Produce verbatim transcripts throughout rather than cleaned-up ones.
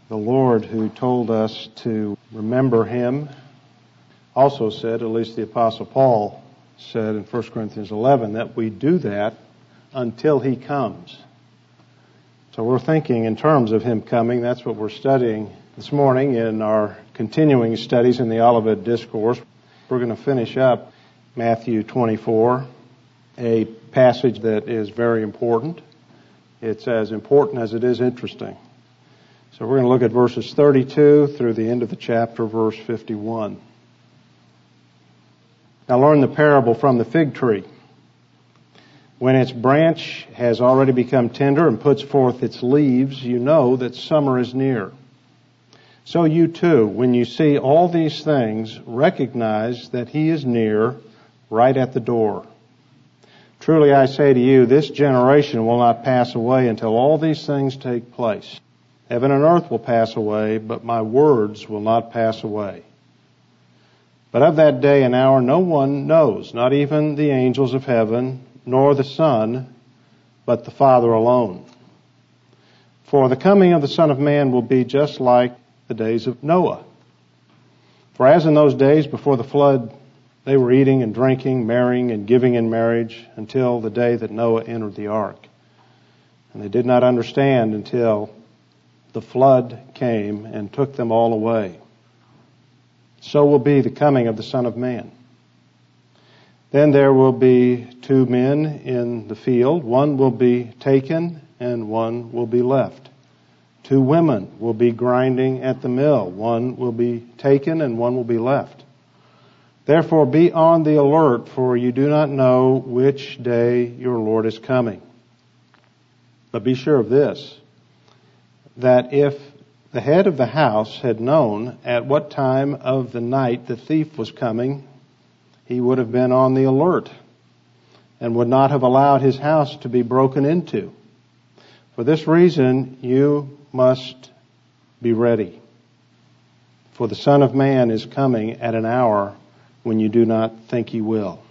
The Lord, who told us to remember Him, also said, at least the Apostle Paul said in First Corinthians eleven, that we do that until He comes. So we're thinking in terms of Him coming. That's what we're studying this morning in our continuing studies in the Olivet Discourse. We're going to finish up Matthew twenty-four, a passage that is very important. It's as important as it is interesting. So we're going to look at verses thirty-two through the end of the chapter, verse fifty-one. Now learn the parable from the fig tree. When its branch has already become tender and puts forth its leaves, you know that summer is near. So you too, when you see all these things, recognize that He is near, right at the door. Truly I say to you, this generation will not pass away until all these things take place. Heaven and earth will pass away, but my words will not pass away. But of that day and hour no one knows, not even the angels of heaven, nor the Son, but the Father alone. For the coming of the Son of Man will be just like the days of Noah. For as in those days before the flood, they were eating and drinking, marrying and giving in marriage, until the day that Noah entered the ark. And they did not understand until the flood came and took them all away. So will be the coming of the Son of Man. Then there will be two men in the field. One will be taken and one will be left. Two women will be grinding at the mill. One will be taken and one will be left. Therefore be on the alert, for you do not know which day your Lord is coming. But be sure of this, that if the head of the house had known at what time of the night the thief was coming, he would have been on the alert and would not have allowed his house to be broken into. For this reason, you must be ready. For the Son of Man is coming at an hour when you do not think He will.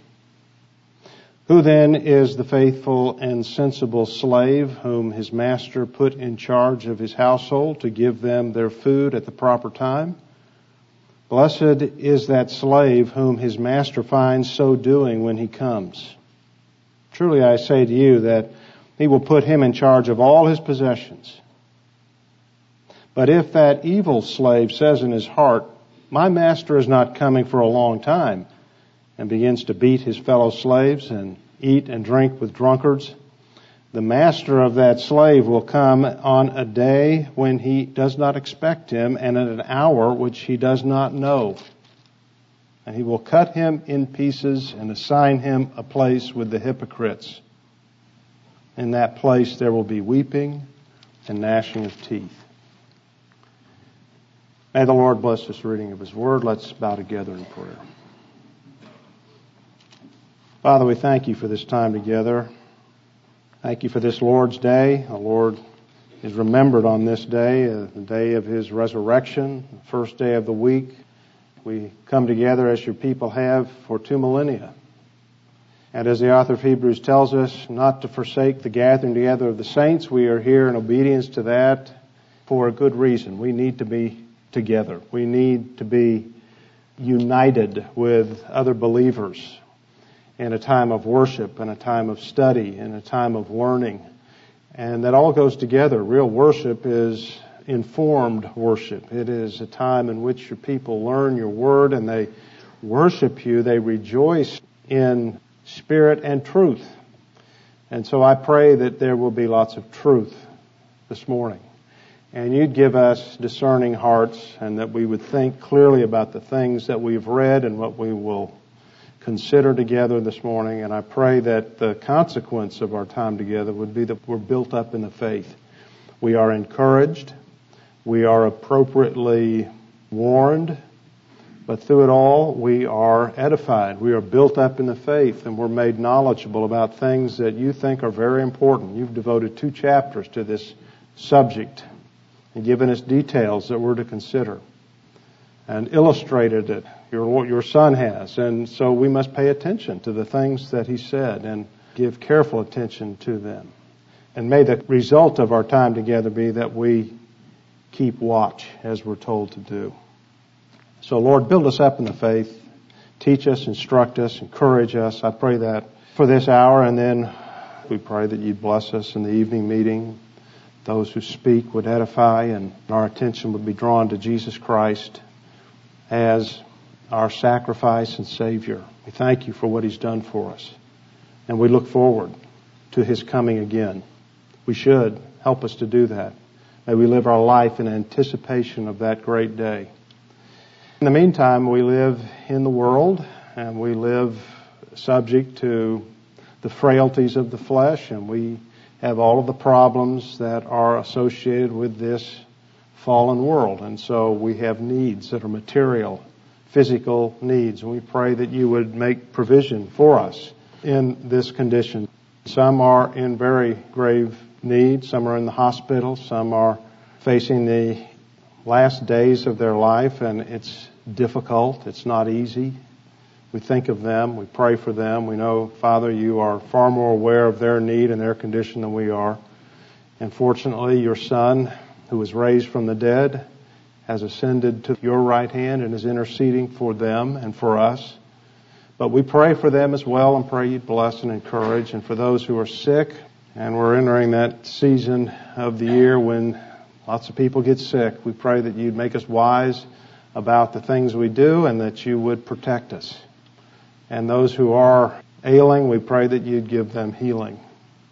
Who then is the faithful and sensible slave whom his master put in charge of his household to give them their food at the proper time? Blessed is that slave whom his master finds so doing when he comes. Truly I say to you that he will put him in charge of all his possessions. But if that evil slave says in his heart, my master is not coming for a long time, and begins to beat his fellow slaves and eat and drink with drunkards, the master of that slave will come on a day when he does not expect him, and at an hour which he does not know. And he will cut him in pieces and assign him a place with the hypocrites. In that place there will be weeping and gnashing of teeth. May the Lord bless this reading of His Word. Let's bow together in prayer. Father, we thank You for this time together. Thank You for this Lord's Day. The Lord is remembered on this day, uh, the day of His resurrection, the first day of the week. We come together as Your people have for two millennia. And as the author of Hebrews tells us, not to forsake the gathering together of the saints, we are here in obedience to that for a good reason. We need to be together. We need to be united with other believers in a time of worship, in a time of study, in a time of learning. And that all goes together. Real worship is informed worship. It is a time in which your people learn Your Word and they worship You. They rejoice in spirit and truth. And so I pray that there will be lots of truth this morning. And You'd give us discerning hearts, and that we would think clearly about the things that we've read and what we will consider together this morning. And I pray that the consequence of our time together would be that we're built up in the faith. We are encouraged. We are appropriately warned. But through it all, we are edified. We are built up in the faith, and we're made knowledgeable about things that You think are very important. You've devoted two chapters to this subject and given us details that we're to consider and illustrated it. Your, your Son has. And so we must pay attention to the things that He said and give careful attention to them. And may the result of our time together be that we keep watch as we're told to do. So Lord, build us up in the faith. Teach us, instruct us, encourage us. I pray that for this hour, and then we pray that you'd bless us in the evening meeting. Those who speak would edify, and our attention would be drawn to Jesus Christ as our sacrifice and Savior. We thank you for what He's done for us, and we look forward to His coming again. We should. Help us to do that. May we live our life in anticipation of that great day. In the meantime, we live in the world, and we live subject to the frailties of the flesh, and we have all of the problems that are associated with this fallen world. And so we have needs that are material, physical needs, and we pray that you would make provision for us in this condition. Some are in very grave need, some are in the hospital, some are facing the last days of their life, and it's difficult, it's not easy. We think of them, we pray for them. We know, Father, you are far more aware of their need and their condition than we are. And fortunately, your Son, who was raised from the dead, has ascended to your right hand and is interceding for them and for us. But we pray for them as well, and pray you'd bless and encourage. And for those who are sick, and we're entering that season of the year when lots of people get sick, we pray that you'd make us wise about the things we do, and that you would protect us. And those who are ailing, we pray that you'd give them healing,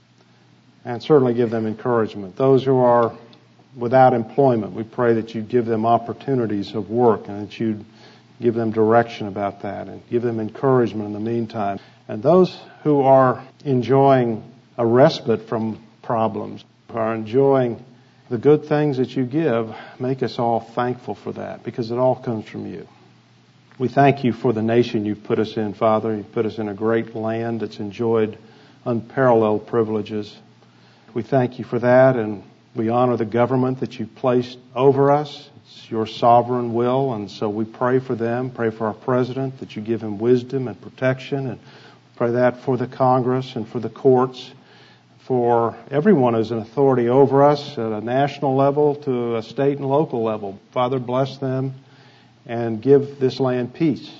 and certainly give them encouragement. Those who are without employment, we pray that you'd give them opportunities of work, and that you'd give them direction about that, and give them encouragement in the meantime. And those who are enjoying a respite from problems, who are enjoying the good things that you give, make us all thankful for that, because it all comes from you. We thank you for the nation you've put us in, Father. You've put us in a great land that's enjoyed unparalleled privileges. We thank you for that, and we honor the government that you've placed over us. It's your sovereign will, and so we pray for them, pray for our president, that you give him wisdom and protection, and pray that for the Congress and for the courts, for everyone who's an authority over us at a national level to a state and local level. Father, bless them and give this land peace.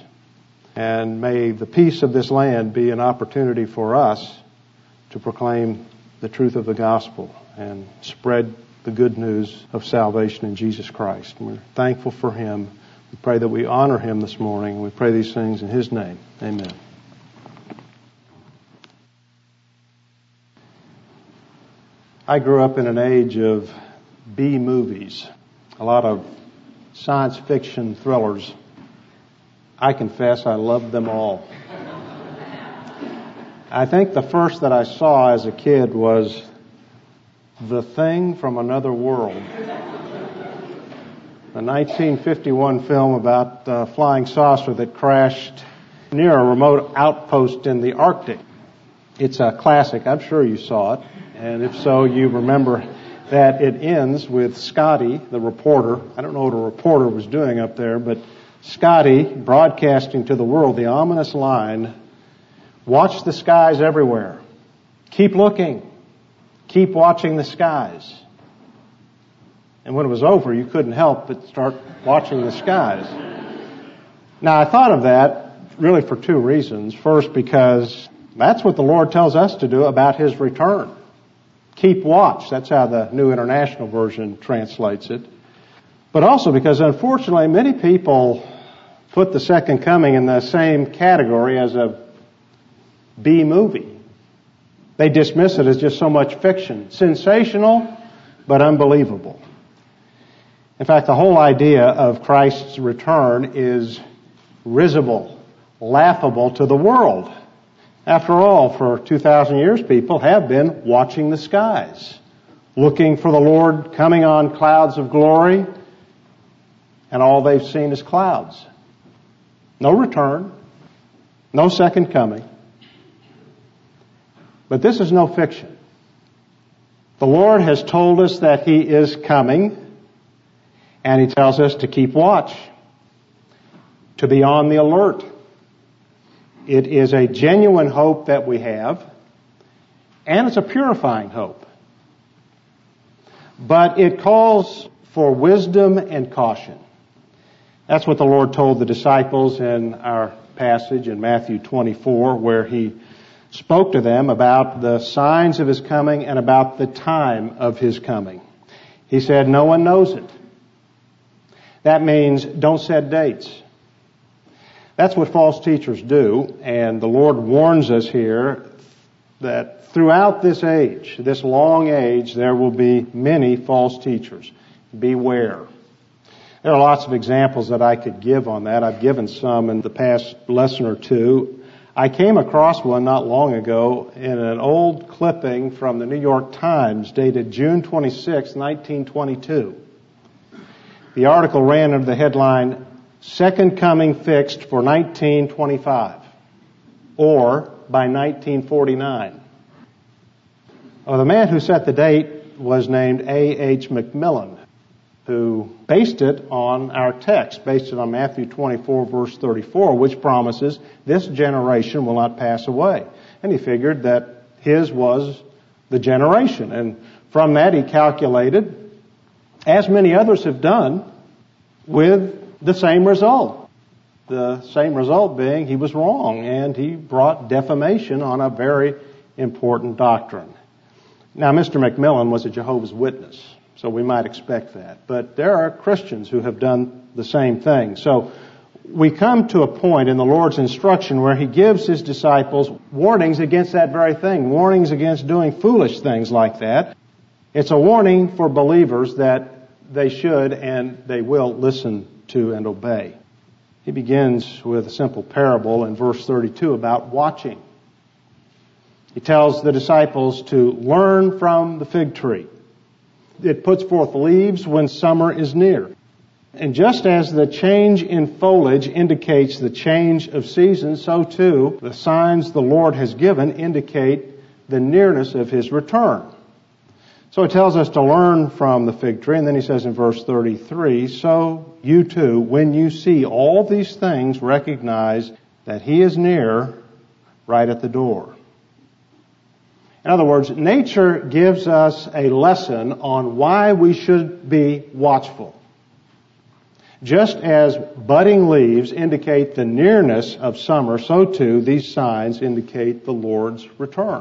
And may the peace of this land be an opportunity for us to proclaim the truth of the gospel and spread the good news of salvation in Jesus Christ. And we're thankful for Him. We pray that we honor Him this morning. We pray these things in His name. Amen. I grew up in an age of B movies, a lot of science fiction thrillers. I confess I loved them all. I think the first that I saw as a kid was The Thing from Another World, a nineteen fifty-one film about a flying saucer that crashed near a remote outpost in the Arctic. It's a classic. I'm sure you saw it. And if so, you remember that it ends with Scotty, the reporter. I don't know what a reporter was doing up there, but Scotty broadcasting to the world the ominous line, "Watch the skies everywhere. Keep looking. Keep watching the skies." And when it was over, you couldn't help but start watching the skies. Now, I thought of that really for two reasons. First, because that's what the Lord tells us to do about His return. Keep watch. That's how the New International Version translates it. But also because, unfortunately, many people put the second coming in the same category as a B movie. They dismiss it as just so much fiction. Sensational, but unbelievable. In fact, the whole idea of Christ's return is risible, laughable to the world. After all, for two thousand years, people have been watching the skies, looking for the Lord coming on clouds of glory, and all they've seen is clouds. No return, no second coming. But this is no fiction. The Lord has told us that He is coming, and He tells us to keep watch, to be on the alert. It is a genuine hope that we have, and it's a purifying hope. But it calls for wisdom and caution. That's what the Lord told the disciples in our passage in Matthew twenty-four, where He spoke to them about the signs of His coming and about the time of His coming. He said, no one knows it. That means don't set dates. That's what false teachers do, and the Lord warns us here that throughout this age, this long age, there will be many false teachers. Beware. There are lots of examples that I could give on that. I've given some in the past lesson or two. I came across one not long ago in an old clipping from the New York Times dated June twenty-sixth, nineteen twenty-two. The article ran under the headline, Second Coming Fixed for nineteen twenty-five, or by nineteen forty-nine. Well, the man who set the date was named A H McMillan, who based it on our text, based it on Matthew twenty-four, verse thirty-four, which promises this generation will not pass away. And he figured that his was the generation. And from that he calculated, as many others have done, with the same result. The same result being he was wrong, and he brought defamation on a very important doctrine. Now, Mister McMillan was a Jehovah's Witness, so we might expect that. But there are Christians who have done the same thing. So we come to a point in the Lord's instruction where He gives His disciples warnings against that very thing, warnings against doing foolish things like that. It's a warning for believers that they should and they will listen to and obey. He begins with a simple parable in verse thirty-two about watching. He tells the disciples to learn from the fig tree. It puts forth leaves when summer is near. And just as the change in foliage indicates the change of seasons, so too the signs the Lord has given indicate the nearness of His return. So it tells us to learn from the fig tree, and then he says in verse thirty-three, so you too, when you see all these things, recognize that He is near, right at the door. In other words, nature gives us a lesson on why we should be watchful. Just as budding leaves indicate the nearness of summer, so too these signs indicate the Lord's return.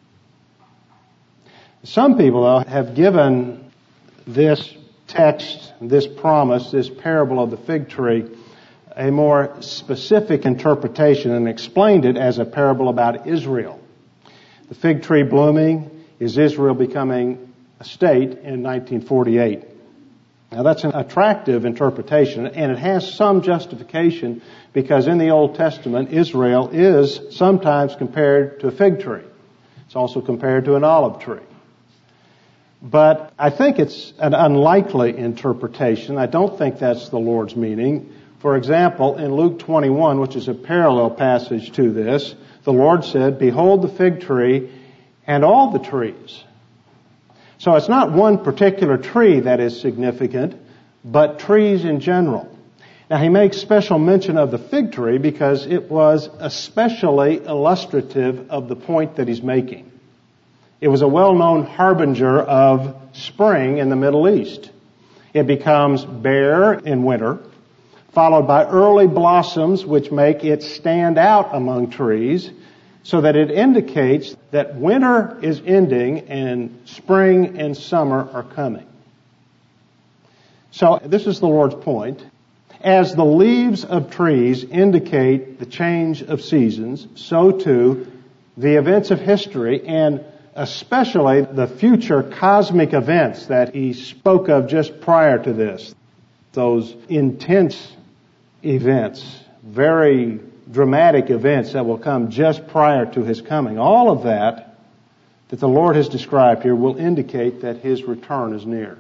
Some people, though, have given this text, this promise, this parable of the fig tree, a more specific interpretation and explained it as a parable about Israel. The fig tree blooming is Israel becoming a state in nineteen forty-eight. Now that's an attractive interpretation, and it has some justification because in the Old Testament, Israel is sometimes compared to a fig tree. It's also compared to an olive tree. But I think it's an unlikely interpretation. I don't think that's the Lord's meaning. For example, in Luke twenty-one, which is a parallel passage to this, the Lord said, behold the fig tree and all the trees. So it's not one particular tree that is significant, but trees in general. Now he makes special mention of the fig tree because it was especially illustrative of the point that he's making. It was a well-known harbinger of spring in the Middle East. It becomes bare in winter, followed by early blossoms which make it stand out among trees, so that it indicates that winter is ending and spring and summer are coming. So this is the Lord's point. As the leaves of trees indicate the change of seasons, so too the events of history, and especially the future cosmic events that he spoke of just prior to this, those intense events, very dramatic events that will come just prior to his coming. All of that that the Lord has described here will indicate that his return is near.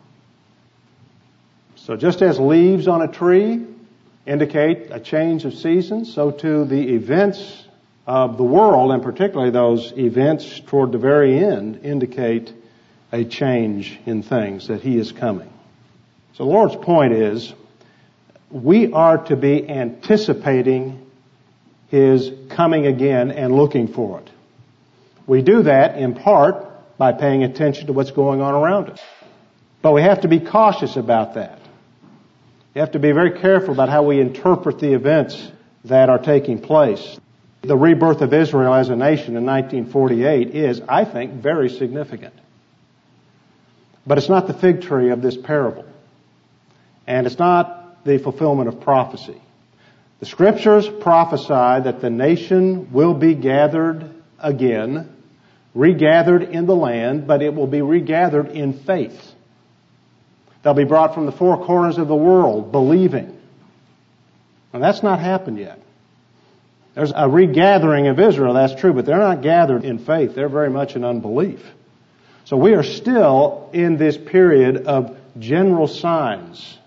So just as leaves on a tree indicate a change of seasons, so too the events of the world, and particularly those events toward the very end, indicate a change in things, that he is coming. So the Lord's point is, we are to be anticipating his coming again and looking for it. We do that in part by paying attention to what's going on around us. But we have to be cautious about that. We have to be very careful about how we interpret the events that are taking place. The rebirth of Israel as a nation in nineteen forty-eight is, I think, very significant. But it's not the fig tree of this parable. And it's not the fulfillment of prophecy. The Scriptures prophesy that the nation will be gathered again, regathered in the land, but it will be regathered in faith. They'll be brought from the four corners of the world, believing. And that's not happened yet. There's a regathering of Israel, that's true, but they're not gathered in faith. They're very much in unbelief. So we are still in this period of general signs.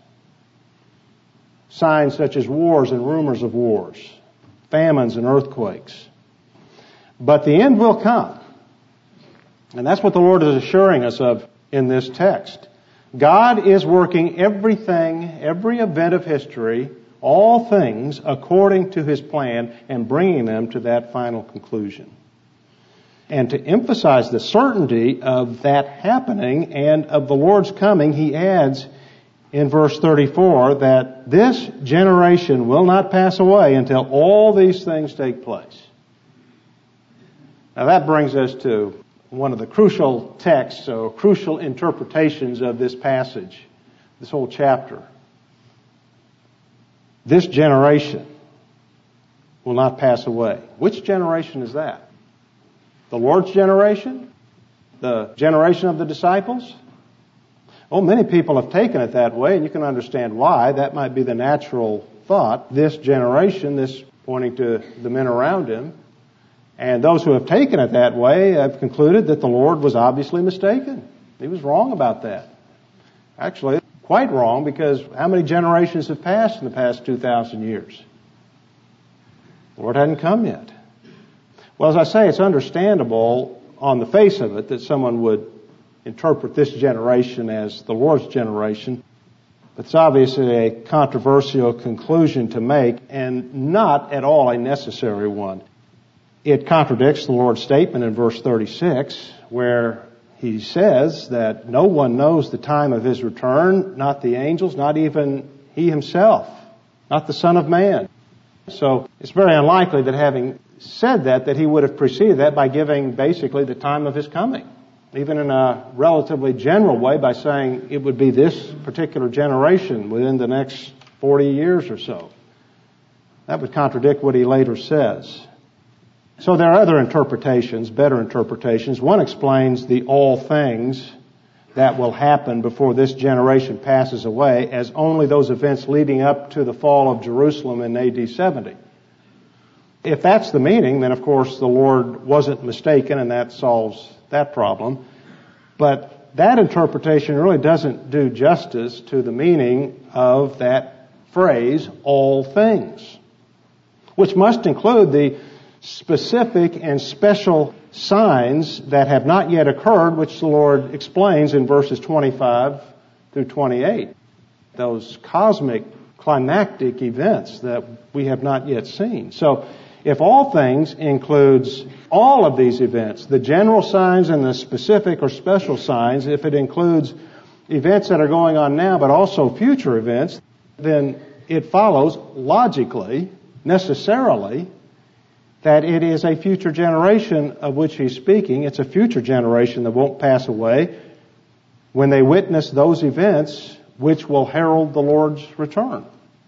Signs such as wars and rumors of wars, famines and earthquakes. But the end will come. And that's what the Lord is assuring us of in this text. God is working everything, every event of history, all things according to His plan and bringing them to that final conclusion. And to emphasize the certainty of that happening and of the Lord's coming, He adds in verse thirty-four that this generation will not pass away until all these things take place. Now that brings us to one of the crucial texts or crucial interpretations of this passage, this whole chapter. This generation will not pass away. Which generation is that? The Lord's generation? The generation of the disciples? Oh, many people have taken it that way, and you can understand why. That might be the natural thought. This generation, this pointing to the men around him. And those who have taken it that way have concluded that the Lord was obviously mistaken. He was wrong about that. Actually, quite wrong, because how many generations have passed in the past two thousand years? The Lord hadn't come yet. Well, as I say, it's understandable on the face of it that someone would interpret this generation as the Lord's generation. But it's obviously a controversial conclusion to make and not at all a necessary one. It contradicts the Lord's statement in verse thirty-six, where He says that no one knows the time of His return, not the angels, not even He Himself, not the Son of Man. So it's very unlikely that having said that, that He would have preceded that by giving basically the time of His coming, even in a relatively general way by saying it would be this particular generation within the next forty years or so. That would contradict what He later says. So there are other interpretations, better interpretations. One explains the all things that will happen before this generation passes away as only those events leading up to the fall of Jerusalem in A D seventy. If that's the meaning, then of course the Lord wasn't mistaken and that solves that problem. But that interpretation really doesn't do justice to the meaning of that phrase, all things, which must include the specific and special signs that have not yet occurred, which the Lord explains in verses twenty-five through twenty-eight. Those cosmic, climactic events that we have not yet seen. So, if all things includes all of these events, the general signs and the specific or special signs, if it includes events that are going on now but also future events, then it follows logically, necessarily, that it is a future generation of which He's speaking. It's a future generation that won't pass away when they witness those events which will herald the Lord's return.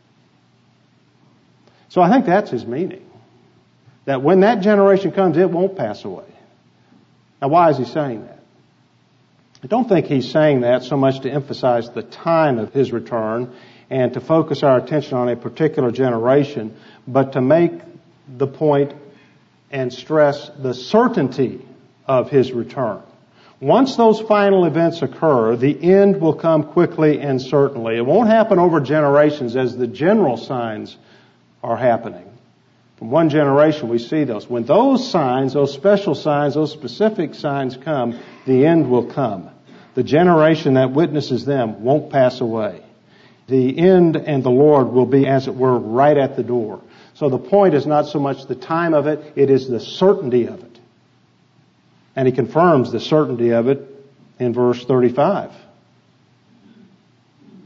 So I think that's His meaning. That when that generation comes, it won't pass away. Now, why is He saying that? I don't think He's saying that so much to emphasize the time of His return and to focus our attention on a particular generation, but to make the point and stress the certainty of His return. Once those final events occur, the end will come quickly and certainly. It won't happen over generations as the general signs are happening. From one generation we see those. When those signs, those special signs, those specific signs come, the end will come. The generation that witnesses them won't pass away. The end and the Lord will be, as it were, right at the door. So the point is not so much the time of it, it is the certainty of it. And He confirms the certainty of it in verse thirty-five.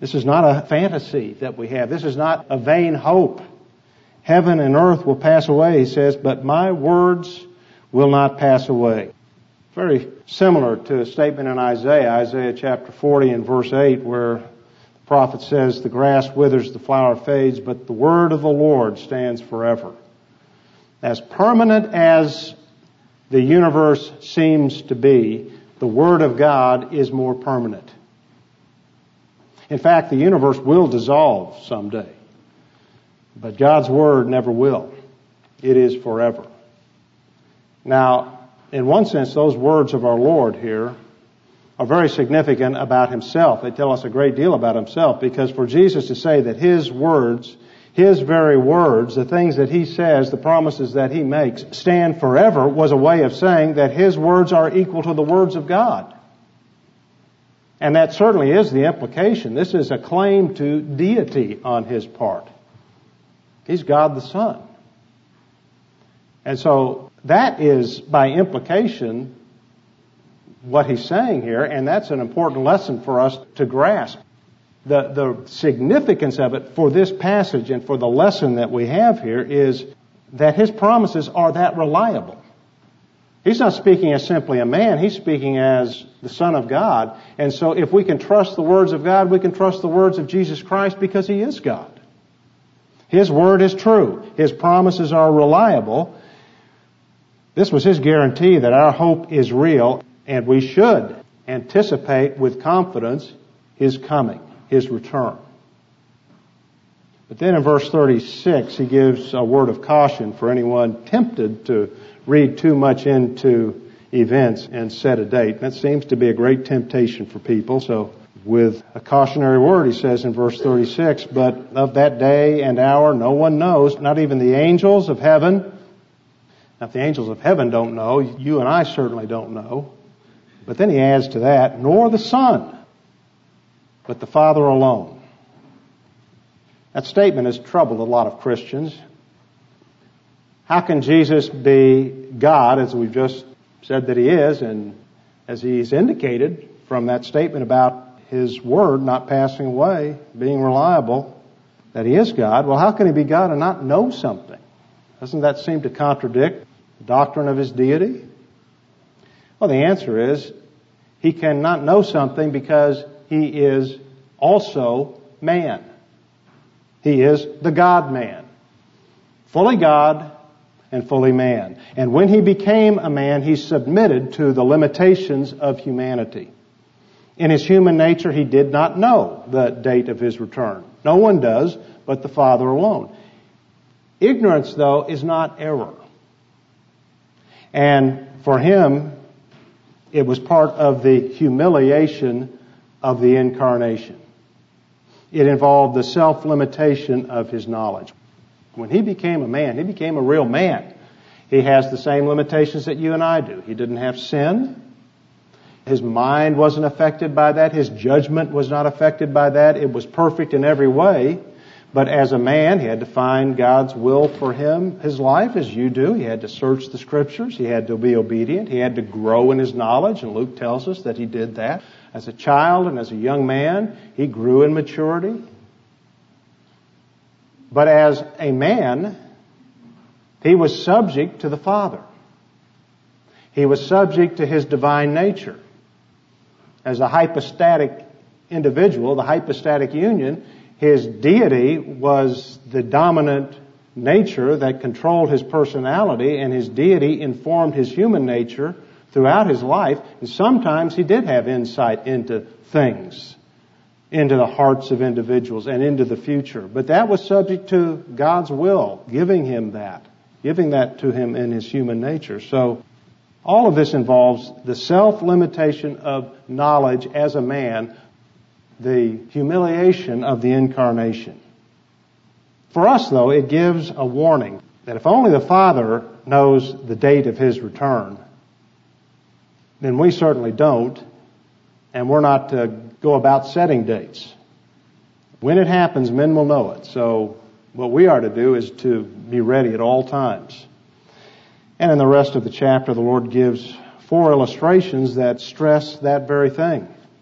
This is not a fantasy that we have. This is not a vain hope. Heaven and earth will pass away, he says, but my words will not pass away. Very similar to a statement in Isaiah, Isaiah chapter forty and verse eight, where the prophet says, the grass withers, the flower fades, but the word of the Lord stands forever. As permanent as the universe seems to be, the word of God is more permanent. In fact, the universe will dissolve someday, but God's word never will. It is forever. Now, in one sense, those words of our Lord here are very significant about himself. They tell us a great deal about himself, because for Jesus to say that his words, his very words, the things that he says, the promises that he makes, stand forever, was a way of saying that his words are equal to the words of God. And that certainly is the implication. This is a claim to deity on his part. He's God the Son. And so that is, by implication, what he's saying here, and that's an important lesson for us to grasp. The, the significance of it for this passage and for the lesson that we have here is that his promises are that reliable. He's not speaking as simply a man, he's speaking as the Son of God. And so if we can trust the words of God, we can trust the words of Jesus Christ because he is God. His word is true. His promises are reliable. This was his guarantee that our hope is real, and we should anticipate with confidence his coming, his return. But then in verse thirty-six, he gives a word of caution for anyone tempted to read too much into events and set a date. That seems to be a great temptation for people. So with a cautionary word, he says in verse thirty-six, but of that day and hour no one knows, not even the angels of heaven. Now, if the angels of heaven don't know, you and I certainly don't know. But then he adds to that, nor the Son, but the Father alone. That statement has troubled a lot of Christians. How can Jesus be God, as we've just said that he is, and as he's indicated from that statement about his word not passing away, being reliable, that he is God? Well, how can he be God and not know something? Doesn't that seem to contradict the doctrine of his deity? Well, the answer is he cannot know something because he is also man. He is the God-man, fully God and fully man. And when he became a man, he submitted to the limitations of humanity. In his human nature, he did not know the date of his return. No one does, but the Father alone. Ignorance, though, is not error. And for him, it was part of the humiliation of the incarnation. It involved the self-limitation of his knowledge. When he became a man, he became a real man. He has the same limitations that you and I do. He didn't have sin. His mind wasn't affected by that. His judgment was not affected by that. It was perfect in every way. But as a man, he had to find God's will for him, his life, as you do. He had to search the Scriptures. He had to be obedient. He had to grow in his knowledge, and Luke tells us that he did that. As a child and as a young man, he grew in maturity. But as a man, he was subject to the Father. He was subject to his divine nature. As a hypostatic individual, the hypostatic union, his deity was the dominant nature that controlled his personality, and his deity informed his human nature throughout his life. And sometimes he did have insight into things, into the hearts of individuals and into the future. But that was subject to God's will, giving him that, giving that to him in his human nature. So all of this involves the self-limitation of knowledge as a man, the humiliation of the incarnation. For us, though, it gives a warning that if only the Father knows the date of his return, then we certainly don't, and we're not to go about setting dates. When it happens, men will know it. So what we are to do is to be ready at all times. And in the rest of the chapter, the Lord gives four illustrations that stress that very thing.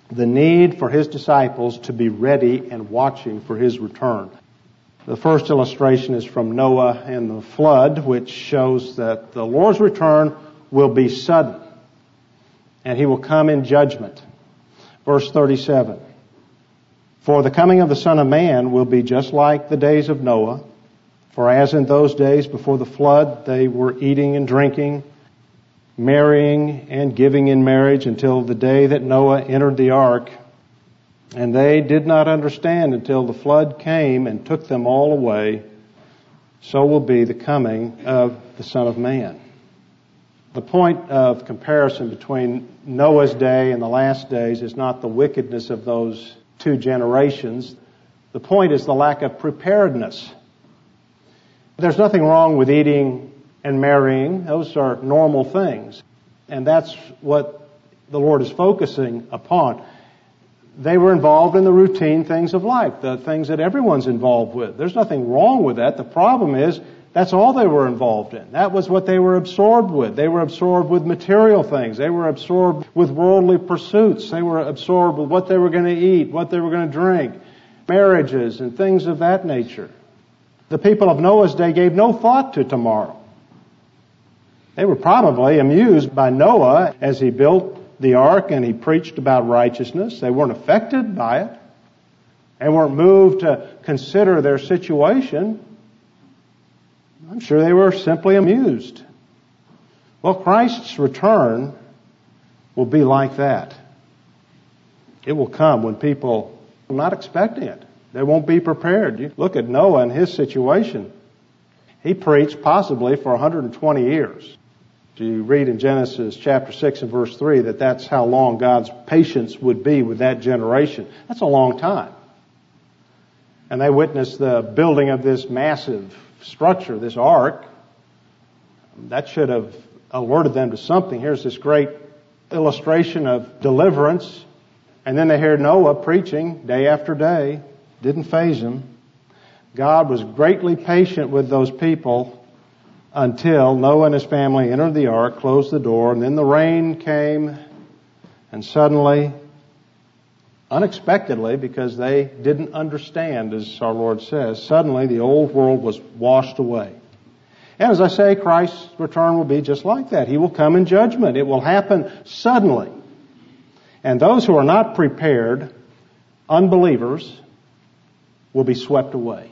the need for his disciples to be ready and watching for his return. The first illustration is from Noah and the flood, which shows that the Lord's return will be sudden, and he will come in judgment. Verse thirty-seven, for the coming of the Son of Man will be just like the days of Noah. For as in those days before the flood, they were eating and drinking, marrying and giving in marriage until the day that Noah entered the ark. And they did not understand until the flood came and took them all away. So will be the coming of the Son of Man. The point of comparison between Noah's day and the last days is not the wickedness of those two generations. The point is the lack of preparedness. There's nothing wrong with eating and marrying. Those are normal things. And that's what the Lord is focusing upon. They were involved in the routine things of life, the things that everyone's involved with. There's nothing wrong with that. The problem is that's all they were involved in. That was what they were absorbed with. They were absorbed with material things. They were absorbed with worldly pursuits. They were absorbed with what they were going to eat, what they were going to drink, marriages and things of that nature. The people of Noah's day gave no thought to tomorrow. They were probably amused by Noah as he built the ark and he preached about righteousness. They weren't affected by it. They weren't moved to consider their situation. I'm sure they were simply amused. Well, Christ's return will be like that. It will come when people are not expecting it. They won't be prepared. You look at Noah and his situation. He preached possibly for one hundred twenty years. You read in Genesis chapter six and verse three that that's how long God's patience would be with that generation. That's a long time. And they witnessed the building of this massive structure, this ark. That should have alerted them to something. Here's this great illustration of deliverance. And then they heard Noah preaching day after day. Didn't faze them. God was greatly patient with those people until Noah and his family entered the ark, closed the door, and then the rain came, and suddenly, unexpectedly, because they didn't understand, as our Lord says, suddenly the old world was washed away. And as I say, Christ's return will be just like that. He will come in judgment. It will happen suddenly. And those who are not prepared, unbelievers, will be swept away.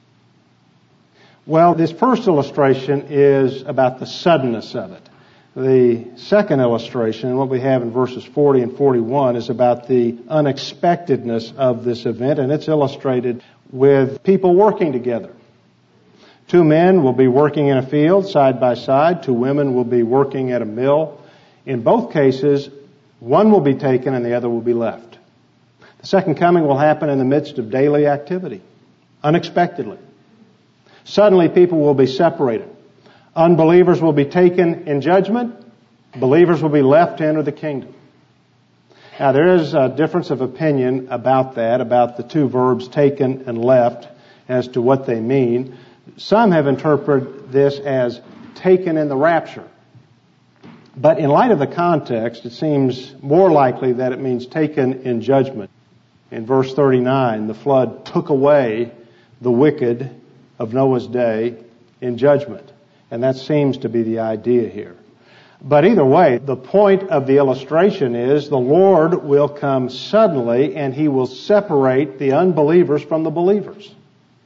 Well, this first illustration is about the suddenness of it. The second illustration, what we have in verses forty and forty-one, is about the unexpectedness of this event, and it's illustrated with people working together. Two men will be working in a field side by side. Two women will be working at a mill. In both cases, one will be taken and the other will be left. The second coming will happen in the midst of daily activity, unexpectedly. Suddenly people will be separated. Unbelievers will be taken in judgment. Believers will be left to enter the kingdom. Now there is a difference of opinion about that, about the two verbs taken and left, as to what they mean. Some have interpreted this as taken in the rapture. But in light of the context, it seems more likely that it means taken in judgment. In verse thirty-nine, the flood took away the wicked of Noah's day in judgment. And that seems to be the idea here. But either way, the point of the illustration is the Lord will come suddenly and He will separate the unbelievers from the believers.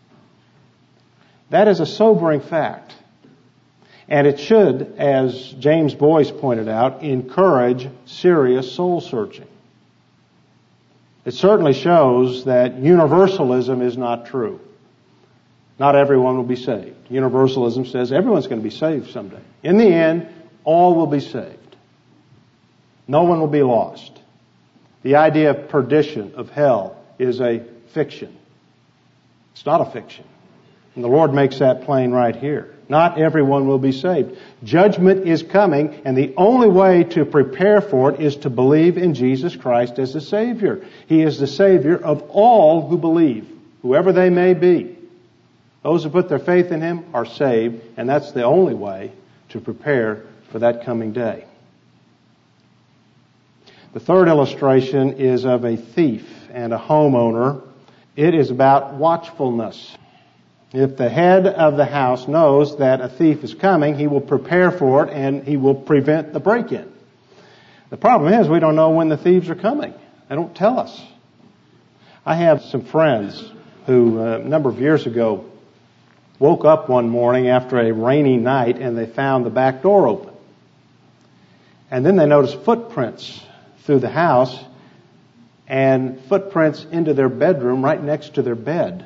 That is a sobering fact. And it should, as James Boyce pointed out, encourage serious soul searching. It certainly shows that universalism is not true. Not everyone will be saved. Universalism says everyone's going to be saved someday. In the end, all will be saved. No one will be lost. The idea of perdition, of hell, is a fiction. It's not a fiction. And the Lord makes that plain right here. Not everyone will be saved. Judgment is coming, and the only way to prepare for it is to believe in Jesus Christ as the Savior. He is the Savior of all who believe, whoever they may be. Those who put their faith in Him are saved, and that's the only way to prepare for that coming day. The third illustration is of a thief and a homeowner. It is about watchfulness. If the head of the house knows that a thief is coming, he will prepare for it and he will prevent the break-in. The problem is we don't know when the thieves are coming. They don't tell us. I have some friends who uh, a number of years ago woke up one morning after a rainy night and they found the back door open. And then they noticed footprints through the house and footprints into their bedroom right next to their bed.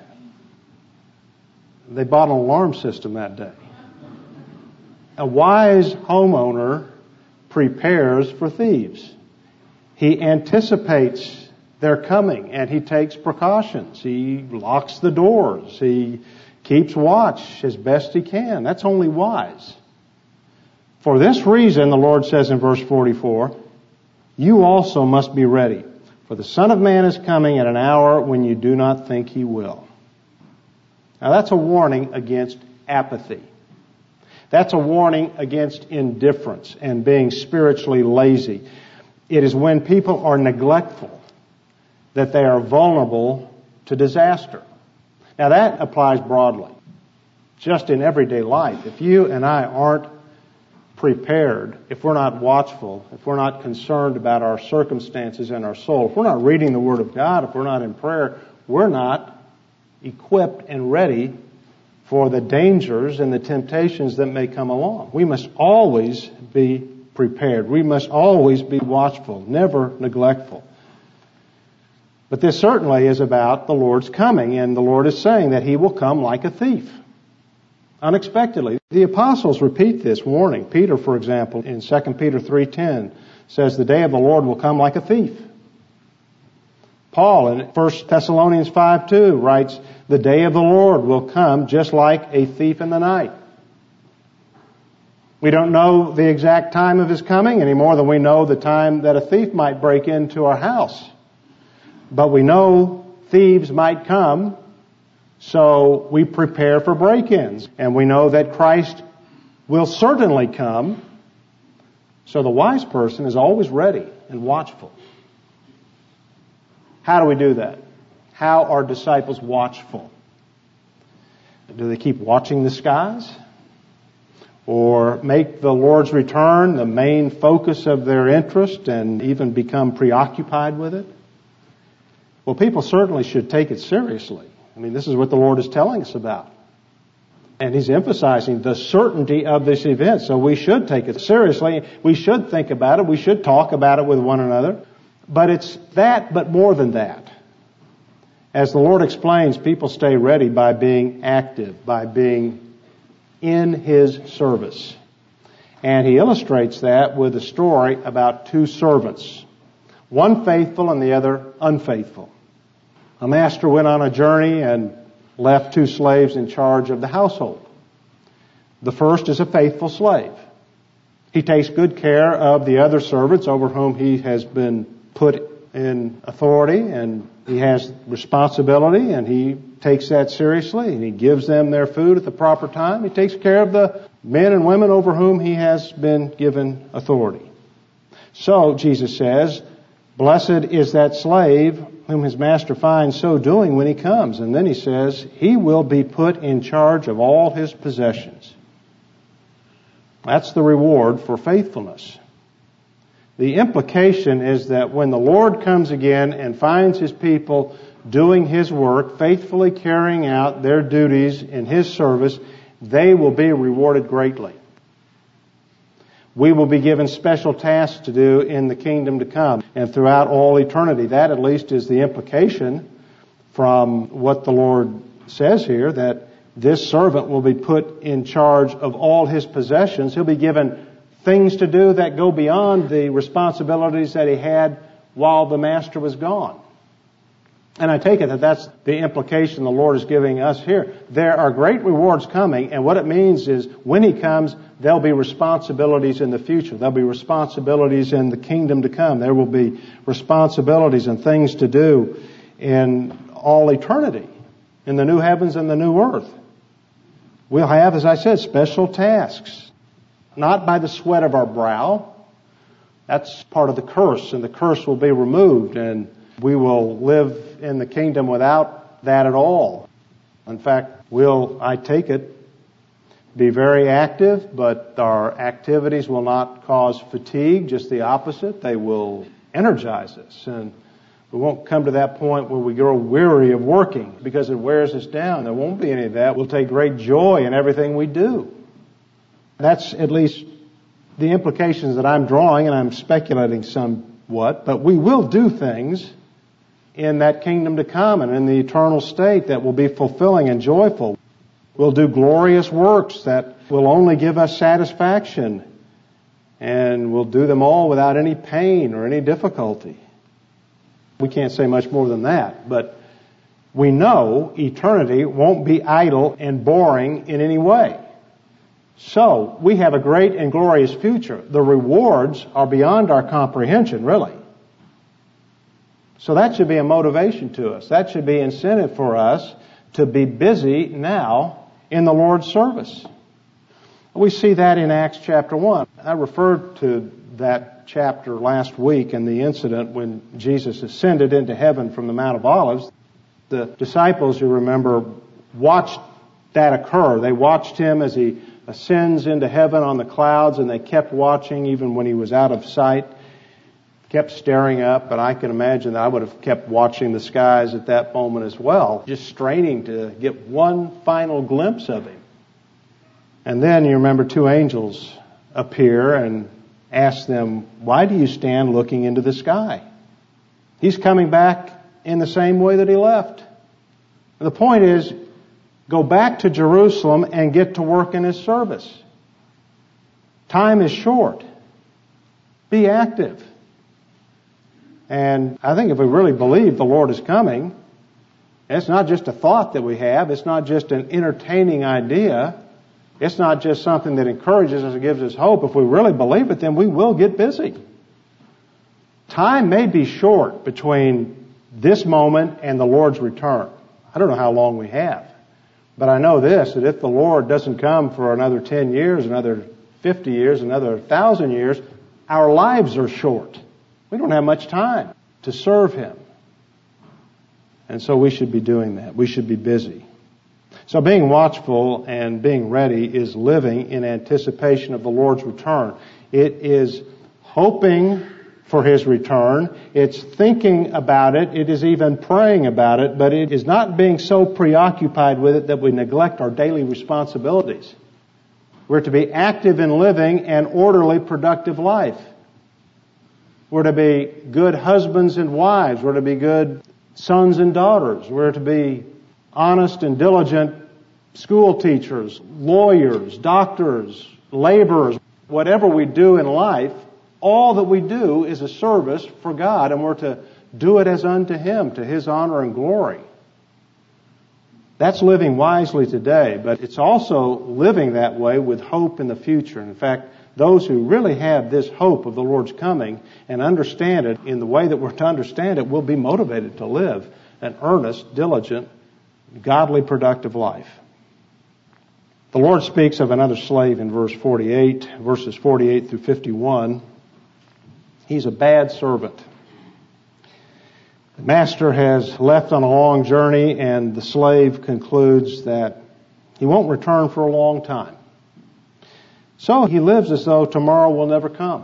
They bought an alarm system that day. A wise homeowner prepares for thieves. He anticipates their coming and he takes precautions. He locks the doors. He keeps watch as best he can. That's only wise. For this reason, the Lord says in verse forty-four, you also must be ready, for the Son of Man is coming at an hour when you do not think he will. Now that's a warning against apathy. That's a warning against indifference and being spiritually lazy. It is when people are neglectful that they are vulnerable to disaster. Now that applies broadly, just in everyday life. If you and I aren't prepared, if we're not watchful, if we're not concerned about our circumstances and our soul, if we're not reading the Word of God, if we're not in prayer, we're not equipped and ready for the dangers and the temptations that may come along. We must always be prepared. We must always be watchful, never neglectful. But this certainly is about the Lord's coming, and the Lord is saying that He will come like a thief, unexpectedly. The apostles repeat this warning. Peter, for example, in Second Peter three ten, says the day of the Lord will come like a thief. Paul in First Thessalonians five two writes, the day of the Lord will come just like a thief in the night. We don't know the exact time of His coming any more than we know the time that a thief might break into our house. But we know thieves might come, so we prepare for break-ins. And we know that Christ will certainly come, so the wise person is always ready and watchful. How do we do that? How are disciples watchful? Do they keep watching the skies? Or make the Lord's return the main focus of their interest and even become preoccupied with it? Well, people certainly should take it seriously. I mean, this is what the Lord is telling us about. And He's emphasizing the certainty of this event, so we should take it seriously. We should think about it. We should talk about it with one another. But it's that, but more than that. As the Lord explains, people stay ready by being active, by being in His service. And He illustrates that with a story about two servants, one faithful and the other unfaithful. A master went on a journey and left two slaves in charge of the household. The first is a faithful slave. He takes good care of the other servants over whom he has been put in authority, and he has responsibility, and he takes that seriously, and he gives them their food at the proper time. He takes care of the men and women over whom he has been given authority. So, Jesus says, blessed is that slave whom his master finds so doing when he comes. And then he says, he will be put in charge of all his possessions. That's the reward for faithfulness. The implication is that when the Lord comes again and finds His people doing His work, faithfully carrying out their duties in His service, they will be rewarded greatly. We will be given special tasks to do in the kingdom to come and throughout all eternity. That at least is the implication from what the Lord says here, that this servant will be put in charge of all his possessions. He'll be given things to do that go beyond the responsibilities that he had while the master was gone. And I take it that that's the implication the Lord is giving us here. There are great rewards coming, and what it means is when He comes, there'll be responsibilities in the future. There'll be responsibilities in the kingdom to come. There will be responsibilities and things to do in all eternity, in the new heavens and the new earth. We'll have, as I said, special tasks, not by the sweat of our brow, That's part of the curse, and the curse will be removed, and we will live in the kingdom without that at all. In fact, we'll, I take it, be very active, but our activities will not cause fatigue, just the opposite. They will energize us, and we won't come to that point where we grow weary of working because it wears us down. There won't be any of that. We'll take great joy in everything we do. That's at least the implications that I'm drawing, and I'm speculating somewhat, but we will do things in that kingdom to come and in the eternal state that will be fulfilling and joyful. We'll do glorious works that will only give us satisfaction, and we'll do them all without any pain or any difficulty. We can't say much more than that, but we know eternity won't be idle and boring in any way. So, we have a great and glorious future. The rewards are beyond our comprehension, really. So that should be a motivation to us. That should be incentive for us to be busy now in the Lord's service. We see that in Acts chapter one. I referred to that chapter last week in the incident when Jesus ascended into heaven from the Mount of Olives. The disciples, you remember, watched that occur. They watched him as he ascends into heaven on the clouds, and they kept watching even when he was out of sight, kept staring up, but I can imagine that I would have kept watching the skies at that moment as well, just straining to get one final glimpse of him. And then you remember two angels appear and ask them, why do you stand looking into the sky? He's coming back in the same way that he left. And the point is, go back to Jerusalem and get to work in his service. Time is short. Be active. And I think if we really believe the Lord is coming, it's not just a thought that we have. It's not just an entertaining idea. It's not just something that encourages us and gives us hope. If we really believe it, then we will get busy. Time may be short between this moment and the Lord's return. I don't know how long we have. But I know this, that if the Lord doesn't come for another ten years, another fifty years, another one thousand years, our lives are short. We don't have much time to serve Him. And so we should be doing that. We should be busy. So being watchful and being ready is living in anticipation of the Lord's return. It is hoping for His return. It's thinking about it. It is even praying about it. But it is not being so preoccupied with it that we neglect our daily responsibilities. We're to be active in living an orderly, productive life. We're to be good husbands and wives. We're to be good sons and daughters. We're to be honest and diligent school teachers, lawyers, doctors, laborers. Whatever we do in life, all that we do is a service for God, and we're to do it as unto Him, to His honor and glory. That's living wisely today, but it's also living that way with hope in the future. In fact, those who really have this hope of the Lord's coming and understand it in the way that we're to understand it will be motivated to live an earnest, diligent, godly, productive life. The Lord speaks of another slave in verse forty-eight, verses forty-eight through fifty-one. He's a bad servant. The master has left on a long journey, and the slave concludes that he won't return for a long time. So he lives as though tomorrow will never come.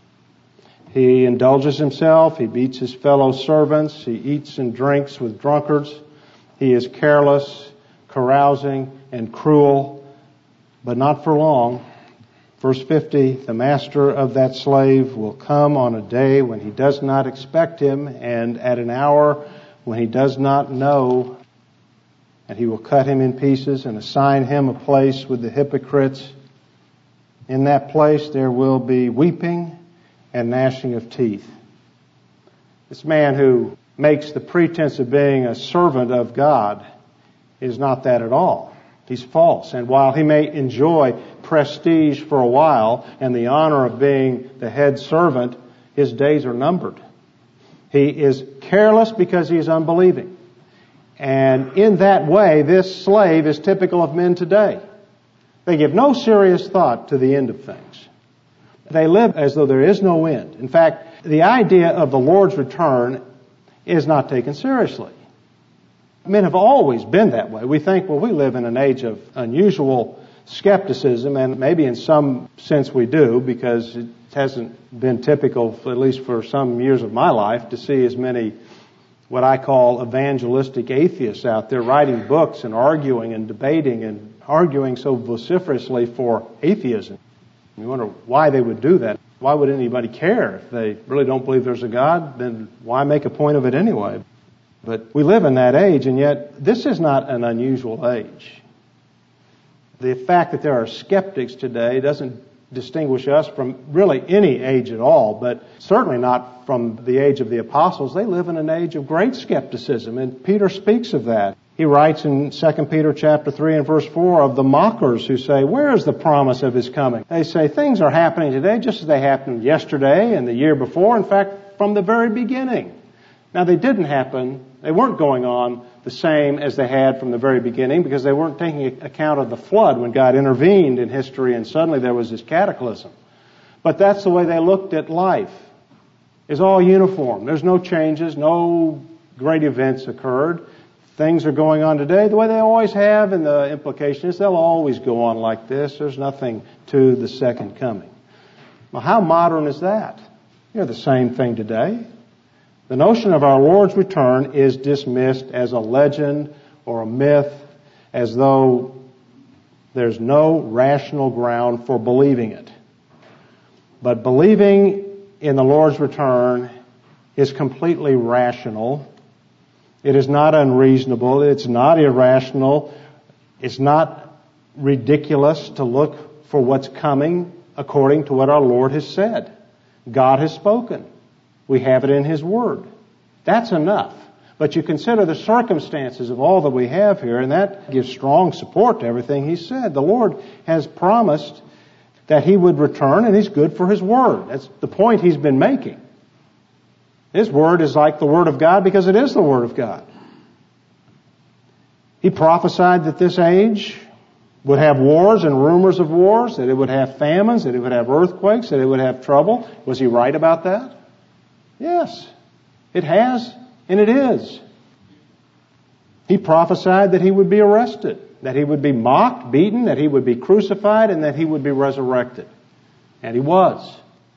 He indulges himself. He beats his fellow servants. He eats and drinks with drunkards. He is careless, carousing, and cruel, but not for long. Verse fifty, the master of that slave will come on a day when he does not expect him, and at an hour when he does not know, and he will cut him in pieces and assign him a place with the hypocrites. In that place there will be weeping and gnashing of teeth. This man who makes the pretense of being a servant of God is not that at all. He's false. And while he may enjoy prestige for a while and the honor of being the head servant, his days are numbered. He is careless because he is unbelieving. And in that way, this slave is typical of men today. They give no serious thought to the end of things. They live as though there is no end. In fact, the idea of the Lord's return is not taken seriously. Men have always been that way. We think, well, we live in an age of unusual skepticism, and maybe in some sense we do, because it hasn't been typical, at least for some years of my life, to see as many what I call evangelistic atheists out there writing books and arguing and debating and arguing so vociferously for atheism. You wonder why they would do that. Why would anybody care? If they really don't believe there's a God, then why make a point of it anyway? But we live in that age, and yet this is not an unusual age. The fact that there are skeptics today doesn't distinguish us from really any age at all, but certainly not from the age of the apostles. They live in an age of great skepticism, and Peter speaks of that. He writes in Second Peter chapter three and verse four of the mockers who say, where is the promise of his coming? They say things are happening today just as they happened yesterday and the year before. In fact, from the very beginning. Now, they didn't happen. They weren't going on the same as they had from the very beginning, because they weren't taking account of the flood when God intervened in history and suddenly there was this cataclysm. But that's the way they looked at life. It's all uniform. There's no changes. No great events occurred. Things are going on today the way they always have, and the implication is they'll always go on like this. There's nothing to the second coming. Well, how modern is that? You're the same thing today. The notion of our Lord's return is dismissed as a legend or a myth, as though there's no rational ground for believing it. But believing in the Lord's return is completely rational. It is not unreasonable. It's not irrational. It's not ridiculous to look for what's coming according to what our Lord has said. God has spoken. We have it in His Word. That's enough. But you consider the circumstances of all that we have here, and that gives strong support to everything He said. The Lord has promised that He would return, and He's good for His Word. That's the point He's been making. His Word is like the Word of God because it is the Word of God. He prophesied that this age would have wars and rumors of wars, that it would have famines, that it would have earthquakes, that it would have trouble. Was He right about that? Yes, it has, and it is. He prophesied that He would be arrested, that He would be mocked, beaten, that He would be crucified, and that He would be resurrected. And He was.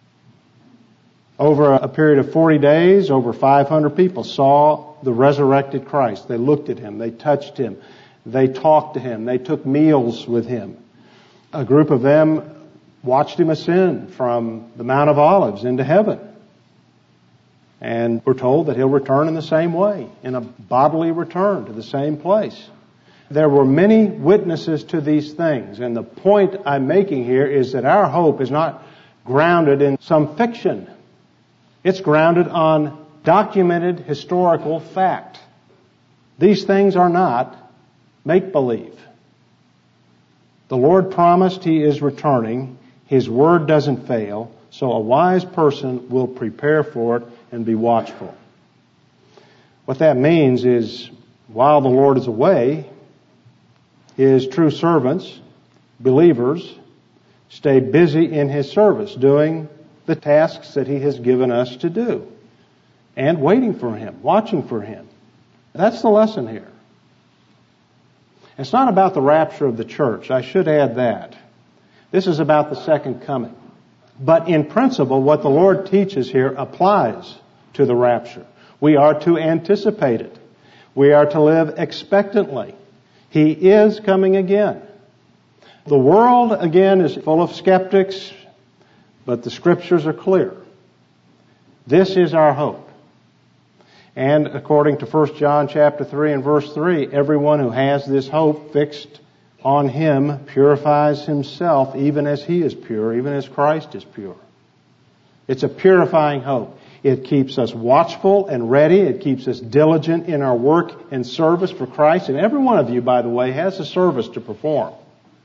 Over a period of forty days, over five hundred people saw the resurrected Christ. They looked at Him, they touched Him, they talked to Him, they took meals with Him. A group of them watched Him ascend from the Mount of Olives into heaven. And we're told that He'll return in the same way, in a bodily return to the same place. There were many witnesses to these things, and the point I'm making here is that our hope is not grounded in some fiction. It's grounded on documented historical fact. These things are not make-believe. The Lord promised He is returning. His Word doesn't fail, so a wise person will prepare for it and be watchful. What that means is, while the Lord is away, His true servants, believers, stay busy in His service, doing the tasks that He has given us to do, and waiting for Him, watching for Him. That's the lesson here. It's not about the rapture of the church. I should add that. This is about the second coming. But in principle, what the Lord teaches here applies to the rapture. We are to anticipate it. We are to live expectantly. He is coming again. The world, again, is full of skeptics, but the Scriptures are clear. This is our hope. And according to First John chapter three and verse three, everyone who has this hope fixed on Him purifies himself even as He is pure, even as Christ is pure. It's a purifying hope. It keeps us watchful and ready. It keeps us diligent in our work and service for Christ. And every one of you, by the way, has a service to perform.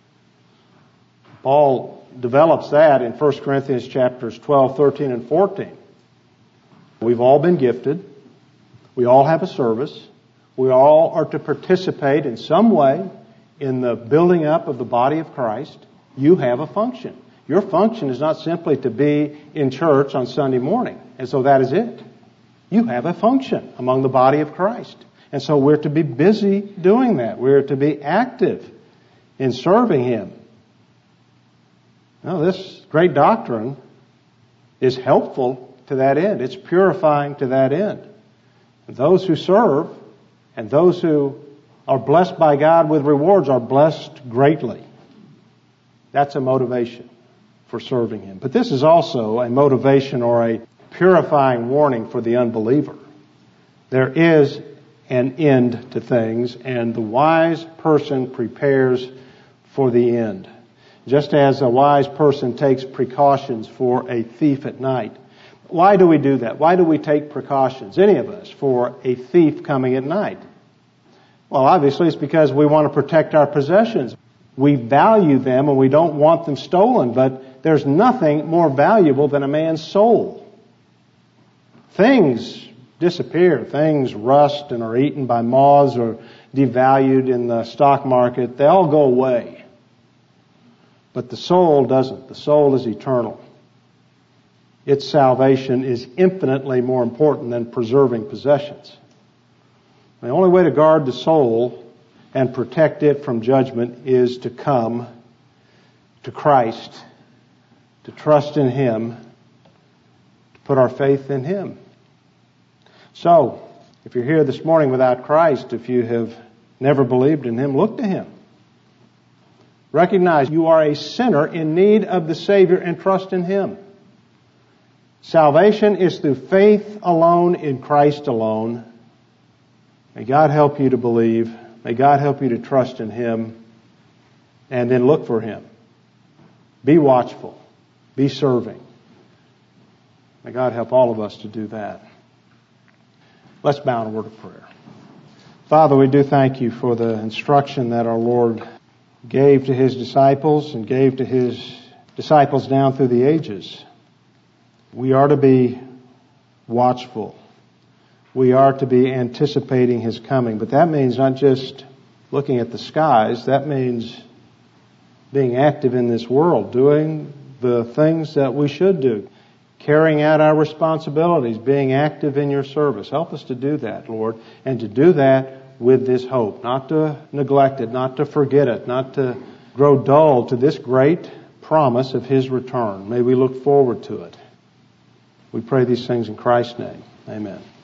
Paul develops that in First Corinthians chapters twelve, thirteen, and fourteen. We've all been gifted. We all have a service. We all are to participate in some way in the building up of the body of Christ. You have a function. Your function is not simply to be in church on Sunday morning, and so that is it. You have a function among the body of Christ. And so we're to be busy doing that. We're to be active in serving Him. Now, this great doctrine is helpful to that end. It's purifying to that end. And those who serve and those who are blessed by God with rewards are blessed greatly. That's a motivation for serving Him. But this is also a motivation or a purifying warning for the unbeliever. There is an end to things, and the wise person prepares for the end. Just as a wise person takes precautions for a thief at night. Why do we do that? Why do we take precautions, any of us, for a thief coming at night? Well, obviously it's because we want to protect our possessions. We value them and we don't want them stolen, but there's nothing more valuable than a man's soul. Things disappear. Things rust and are eaten by moths or devalued in the stock market. They all go away. But the soul doesn't. The soul is eternal. Its salvation is infinitely more important than preserving possessions. The only way to guard the soul and protect it from judgment is to come to Christ, to trust in Him, to put our faith in Him. So, if you're here this morning without Christ, if you have never believed in Him, look to Him. Recognize you are a sinner in need of the Savior and trust in Him. Salvation is through faith alone in Christ alone. May God help you to believe. May God help you to trust in Him. And then look for Him. Be watchful. Be serving. May God help all of us to do that. Let's bow in a word of prayer. Father, we do thank You for the instruction that our Lord gave to His disciples and gave to His disciples down through the ages. We are to be watchful. We are to be anticipating His coming. But that means not just looking at the skies. That means being active in this world, doing the things that we should do, carrying out our responsibilities, being active in Your service. Help us to do that, Lord, and to do that with this hope, not to neglect it, not to forget it, not to grow dull to this great promise of His return. May we look forward to it. We pray these things in Christ's name. Amen.